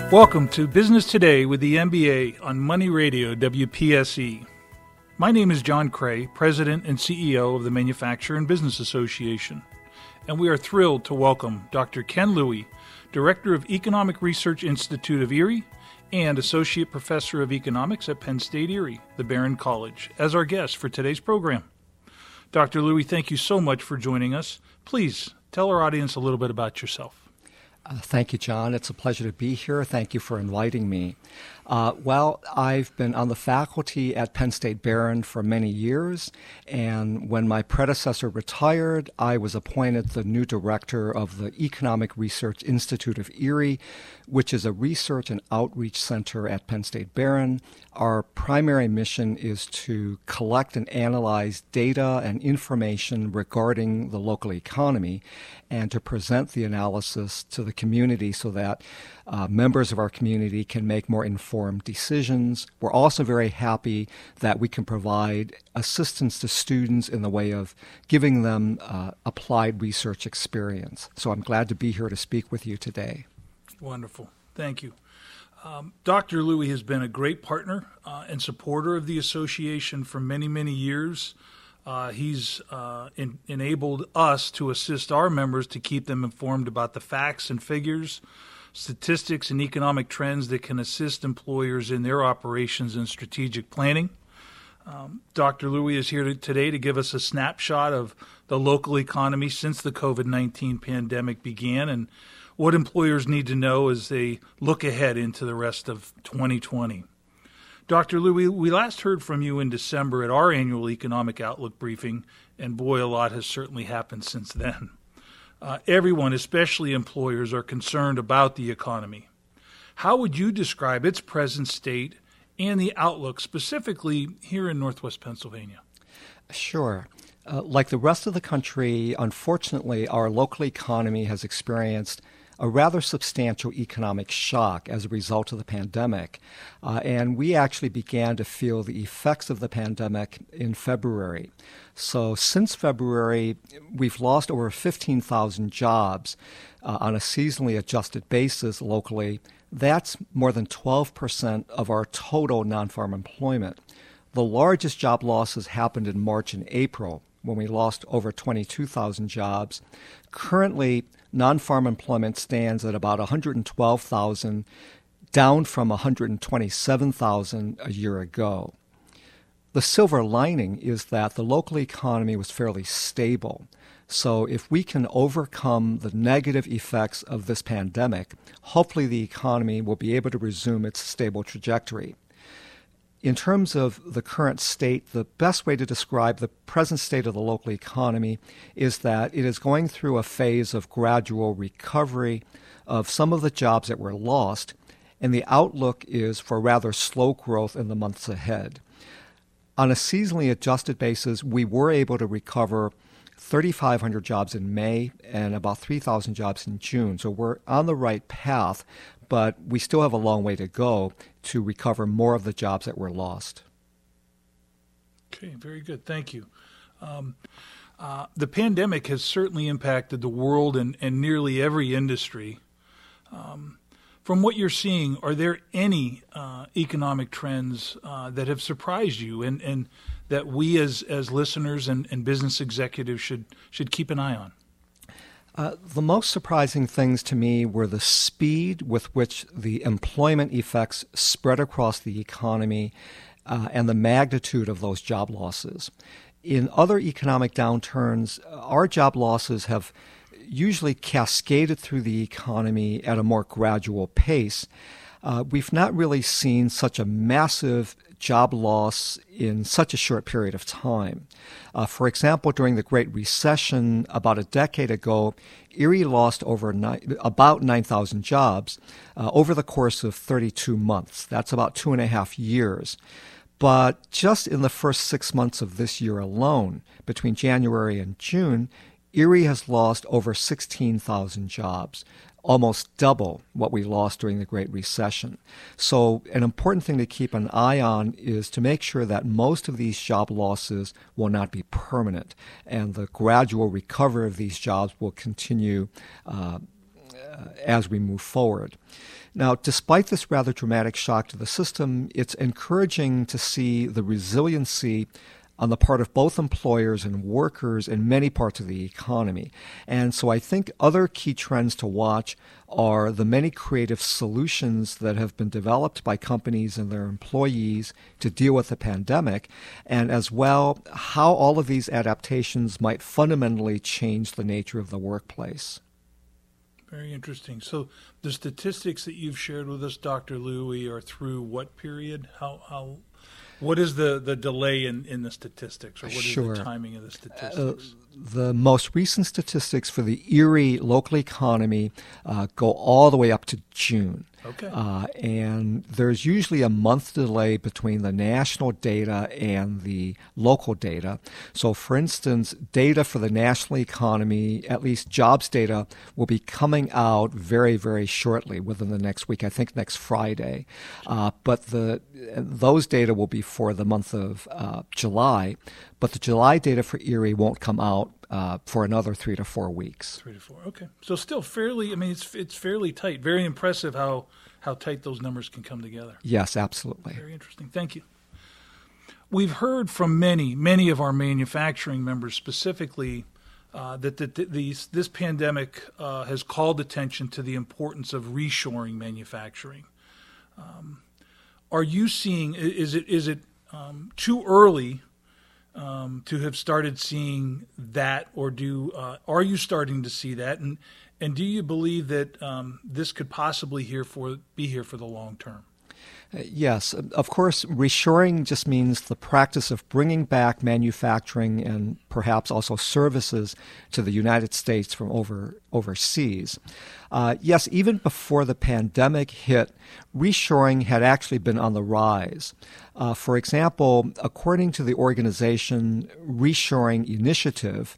Welcome to Business Today with the MBA on Money Radio WPSE. My name is John Cray, President and CEO of the Manufacturer and Business Association, and we are thrilled to welcome Dr. Ken Louie, Director of Economic Research Institute of Erie and Associate Professor of Economics at Penn State Erie, the Barron College, as our guest for today's program. Dr. Louie, thank you so much for joining us. Please tell our audience a little bit about yourself. Thank you, John. It's a pleasure to be here. Thank you for inviting me. Well, I've been on the faculty at Penn State Barron for many years, and when my predecessor retired, I was appointed the new director of the Economic Research Institute of Erie, which is a research and outreach center at Penn State Barron. Our primary mission is to collect and analyze data and information regarding the local economy and to present the analysis to the community so that members of our community can make more informed decisions. We're also very happy that we can provide assistance to students in the way of giving them applied research experience. So I'm glad to be here to speak with you today. Wonderful. Thank you. Dr. Louie has been a great partner and supporter of the association for many, many years. He's enabled us to assist our members to keep them informed about the facts and figures, statistics, and economic trends that can assist employers in their operations and strategic planning. Dr. Louie is here today to give us a snapshot of the local economy since the COVID-19 pandemic began and what employers need to know as they look ahead into the rest of 2020. Dr. Louie, we last heard from you in December at our annual Economic Outlook briefing, and boy, a lot has certainly happened since then. Everyone, especially employers, are concerned about the economy. How would you describe its present state and the outlook specifically here in Northwest Pennsylvania? Sure. Like the rest of the country, unfortunately, our local economy has experienced a rather substantial economic shock as a result of the pandemic. And we actually began to feel the effects of the pandemic in February. So since February, we've lost over 15,000 jobs on a seasonally adjusted basis locally. That's more than 12% of our total non-farm employment. The largest job losses happened in March and April, when we lost over 22,000 jobs. Currently, non-farm employment stands at about 112,000, down from 127,000 a year ago. The silver lining is that the local economy was fairly stable. So if we can overcome the negative effects of this pandemic, hopefully the economy will be able to resume its stable trajectory. In terms of the current state, the best way to describe the present state of the local economy is that it is going through a phase of gradual recovery of some of the jobs that were lost, and the outlook is for rather slow growth in the months ahead. On a seasonally adjusted basis, we were able to recover 3,500 jobs in May and about 3,000 jobs in June. So we're on the right path, but we still have a long way to go to recover more of the jobs that were lost. Okay, very good. Thank you. The pandemic has certainly impacted the world and nearly every industry. From what you're seeing, are there any economic trends that have surprised you and that we as listeners and business executives should keep an eye on? The most surprising things to me were the speed with which the employment effects spread across the economy and the magnitude of those job losses. In other economic downturns, our job losses have usually cascaded through the economy at a more gradual pace. We've not really seen such a massive job loss in such a short period of time. For example, during the Great Recession about a decade ago, Erie lost about 9,000 jobs over the course of 32 months. That's about 2.5 years. But just in the first 6 months of this year alone, between January and June, Erie has lost over 16,000 jobs, almost double what we lost during the Great Recession. So an important thing to keep an eye on is to make sure that most of these job losses will not be permanent, and the gradual recovery of these jobs will continue as we move forward. Now, despite this rather dramatic shock to the system, it's encouraging to see the resiliency on the part of both employers and workers in many parts of the economy. And so I think other key trends to watch are the many creative solutions that have been developed by companies and their employees to deal with the pandemic, and as well how all of these adaptations might fundamentally change the nature of the workplace. Very interesting. So the statistics that you've shared with us, Dr. Louie, are through what period? What is the delay in the statistics, or what is the timing of the statistics? The most recent statistics for the Erie local economy go all the way up to June. Okay. And there's usually a month delay between the national data and the local data. So, for instance, data for the national economy, at least jobs data, will be coming out very, very shortly, within the next week, I think next Friday. But those data will be for the month of July. But the July data for Erie won't come out for another 3 to 4 weeks. 3 to 4. Okay. So still fairly, it's fairly tight. Very impressive how tight those numbers can come together. Yes, absolutely. Very interesting. Thank you. We've heard from many of our manufacturing members specifically that this pandemic has called attention to the importance of reshoring manufacturing. Are you seeing, is it too early to have started seeing that, or are you starting to see that, and do you believe that this could possibly be here for the long term? Yes, of course, reshoring just means the practice of bringing back manufacturing and perhaps also services to the United States from overseas. Yes, even before the pandemic hit, reshoring had actually been on the rise. For example, according to the organization Reshoring Initiative,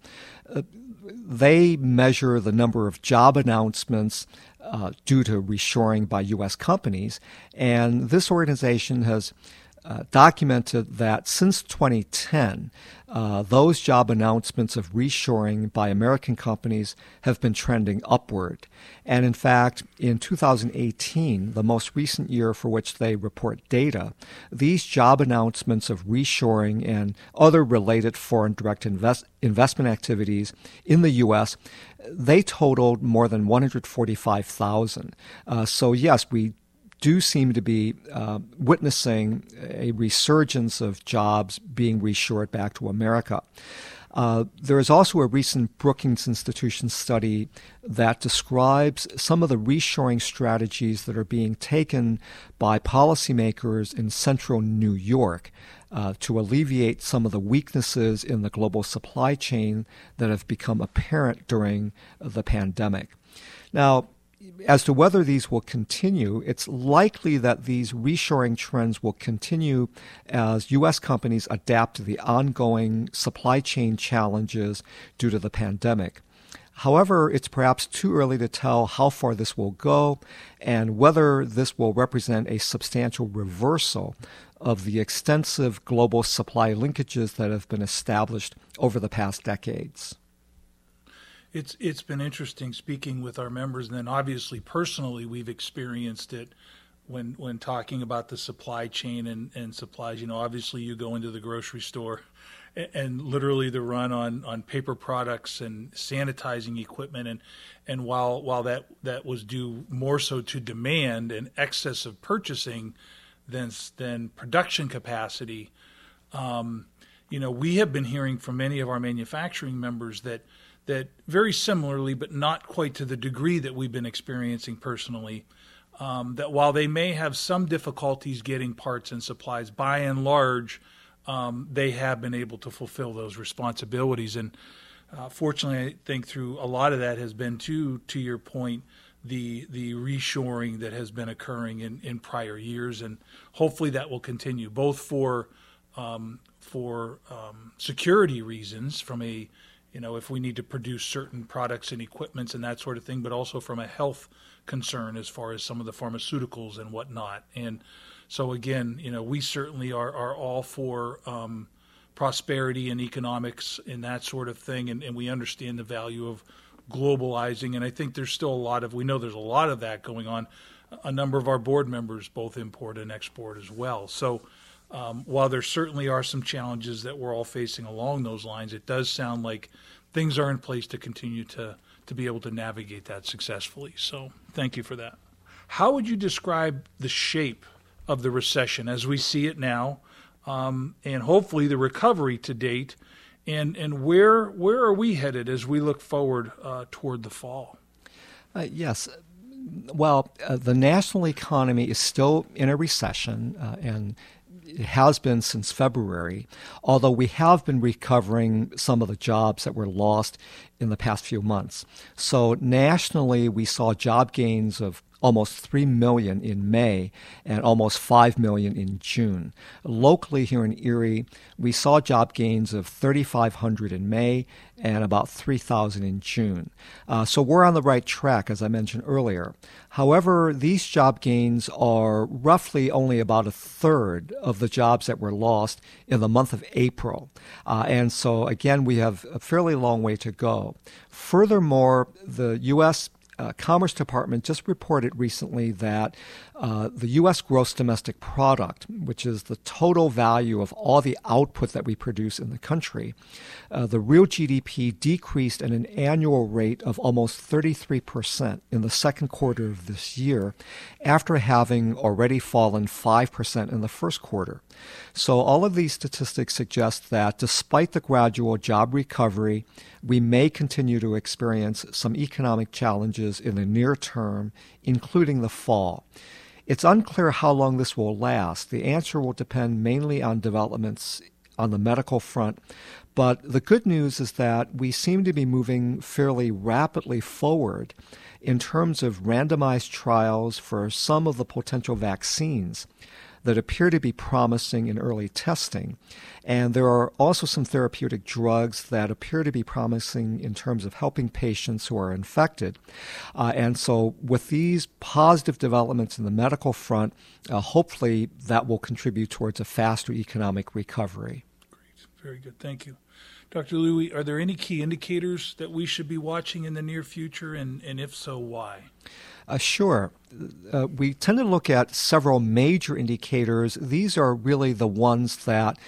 they measure the number of job announcements due to reshoring by U.S. companies, and this organization has documented that since 2010, those job announcements of reshoring by American companies have been trending upward. And in fact, in 2018, the most recent year for which they report data, these job announcements of reshoring and other related foreign direct investment activities in the U.S., they totaled more than 145,000. So yes, we do seem to be witnessing a resurgence of jobs being reshored back to America. There is also a recent Brookings Institution study that describes some of the reshoring strategies that are being taken by policymakers in central New York to alleviate some of the weaknesses in the global supply chain that have become apparent during the pandemic. Now, as to whether these will continue, it's likely that these reshoring trends will continue as U.S. companies adapt to the ongoing supply chain challenges due to the pandemic. However, it's perhaps too early to tell how far this will go and whether this will represent a substantial reversal of the extensive global supply linkages that have been established over the past decades. It's been interesting speaking with our members, and then obviously personally we've experienced it when talking about the supply chain and supplies. Obviously you go into the grocery store and literally the run on paper products and sanitizing equipment, and while that was due more so to demand and excess of purchasing than production capacity, we have been hearing from many of our manufacturing members that very similarly, but not quite to the degree that we've been experiencing personally, that while they may have some difficulties getting parts and supplies, by and large, they have been able to fulfill those responsibilities. And fortunately, I think through a lot of that has been, to your point, the reshoring that has been occurring in prior years, and hopefully that will continue, both for security reasons, from a if we need to produce certain products and equipments and that sort of thing, but also from a health concern as far as some of the pharmaceuticals and whatnot. And so again, we certainly are all for prosperity and economics and that sort of thing, and we understand the value of globalizing, and I think there's still we know there's a lot of that going on. A number of our board members both import and export as well. So while there certainly are some challenges that we're all facing along those lines, it does sound like things are in place to continue to be able to navigate that successfully. So thank you for that. How would you describe the shape of the recession as we see it now, and hopefully the recovery to date, and where are we headed as we look forward toward the fall? Yes. Well, the national economy is still in a recession, and it has been since February, although we have been recovering some of the jobs that were lost in the past few months. So nationally, we saw job gains of almost 3 million in May and almost 5 million in June. Locally here in Erie, we saw job gains of 3,500 in May and about 3,000 in June. So we're on the right track, as I mentioned earlier. However, these job gains are roughly only about a third of the jobs that were lost in the month of April. And so, again, we have a fairly long way to go. Furthermore, the U.S. Commerce Department just reported recently that the U.S. gross domestic product, which is the total value of all the output that we produce in the country, the real GDP decreased at an annual rate of almost 33% in the second quarter of this year, after having already fallen 5% in the first quarter. So all of these statistics suggest that despite the gradual job recovery, we may continue to experience some economic challenges in the near term, including the fall. It's unclear how long this will last. The answer will depend mainly on developments on the medical front. But the good news is that we seem to be moving fairly rapidly forward in terms of randomized trials for some of the potential vaccines that appear to be promising in early testing. And there are also some therapeutic drugs that appear to be promising in terms of helping patients who are infected. And so with these positive developments in the medical front, hopefully that will contribute towards a faster economic recovery. Great. Very good. Thank you. Dr. Louie, are there any key indicators that we should be watching in the near future, and if so, why? Sure. We tend to look at several major indicators. These are really the ones that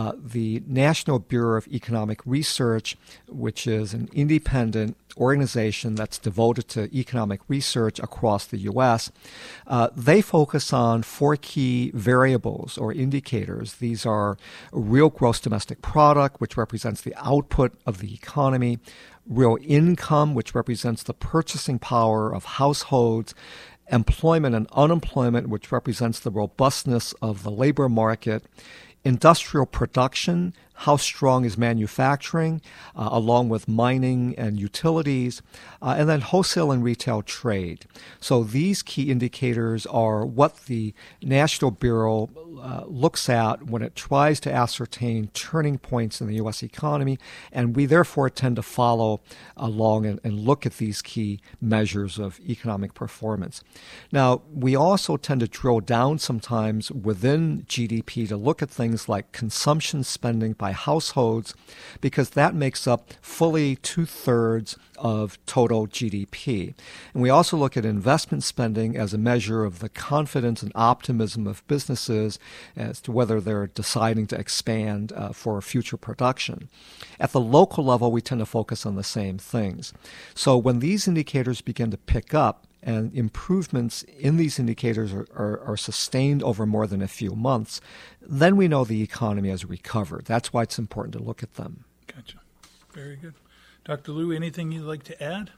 the National Bureau of Economic Research, which is an independent organization that's devoted to economic research across the U.S., they focus on 4 key variables or indicators. These are real gross domestic product, which represents the output of the economy, real income, which represents the purchasing power of households, employment and unemployment, which represents the robustness of the labor market, industrial production, how strong is manufacturing, along with mining and utilities, and then wholesale and retail trade. So these key indicators are what the National Bureau looks at when it tries to ascertain turning points in the U.S. economy, and we therefore tend to follow along and look at these key measures of economic performance. Now, we also tend to drill down sometimes within GDP to look at things like consumption spending by households, because that makes up fully 2/3 of total GDP. And we also look at investment spending as a measure of the confidence and optimism of businesses as to whether they're deciding to expand for future production. At the local level, we tend to focus on the same things. So when these indicators begin to pick up, and improvements in these indicators are sustained over more than a few months, then we know the economy has recovered. That's why it's important to look at them. Gotcha. Very good. Dr. Liu, anything you'd like to add?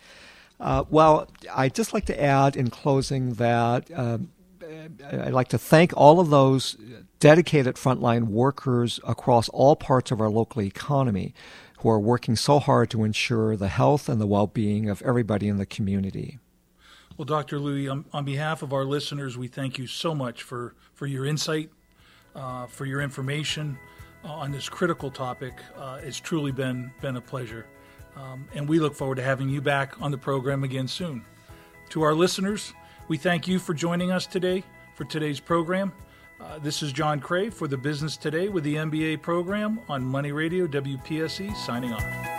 Well, I'd just like to add in closing that I'd like to thank all of those dedicated frontline workers across all parts of our local economy who are working so hard to ensure the health and the well-being of everybody in the community. Well, Dr. Louie, on behalf of our listeners, we thank you so much for your insight, for your information on this critical topic. It's truly been a pleasure. And we look forward to having you back on the program again soon. To our listeners, we thank you for joining us today for today's program. This is John Cray for the Business Today with the MBA program on Money Radio WPSE, signing off.